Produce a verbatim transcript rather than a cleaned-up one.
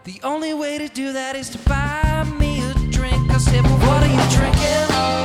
The only way to do that is to buy me a drink. I said, well, what are you drinking?